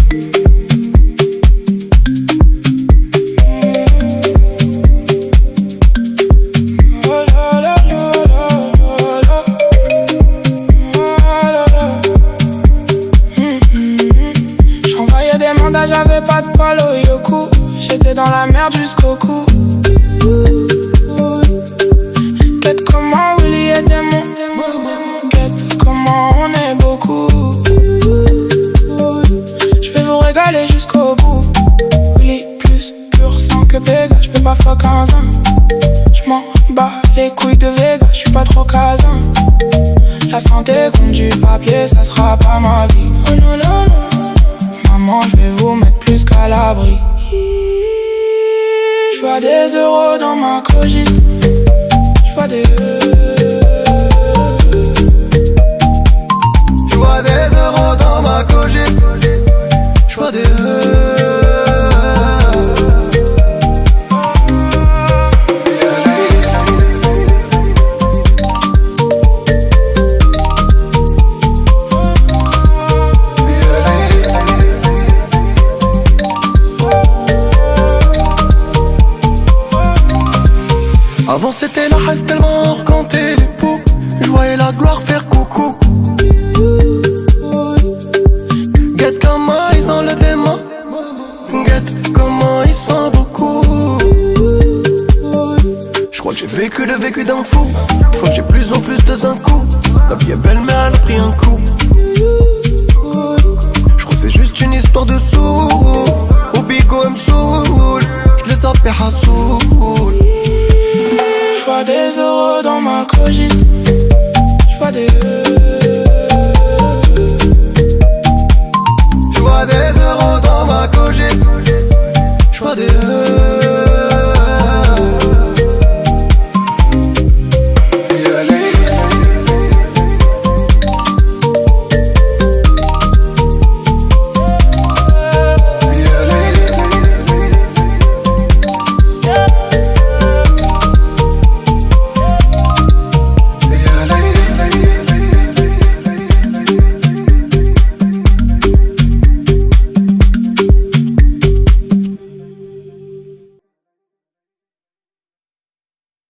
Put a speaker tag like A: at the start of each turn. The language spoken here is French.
A: J'avais pas de poil au yoku, j'étais dans la merde jusqu'au cou. Quête comment Willy est démon, quête comment on est beaucoup. Je vais vous régaler jusqu'au bout. Willy plus pur sang que Pega, j'peux pas fuck un zin. J'm'en bats les couilles de Vega, j'suis pas trop casin. La santé compte du papier, ça sera pas ma vie. Oh non non non. Maman, je vais vous mettre plus qu'à l'abri. Je vois des euros dans ma cogite. Je vois des
B: Je vois des euros dans ma cogite. Je vois des Avant c'était la hasse tellement on comptait les poux. Je voyais la gloire faire coucou. Guette comment ils ont le démon. Guette comment ils sont beaucoup. Je crois que j'ai vécu le vécu d'un fou. Je crois que j'ai plus en plus de un coup. La vie est belle mais elle a pris un coup. Je crois que c'est juste une histoire de sous. Au bigo elle me saoule. Je les appelle Hassoul.
A: J'vois des euros dans ma cogite. J'vois des
B: Je vois des euros dans ma cogite. Je vois des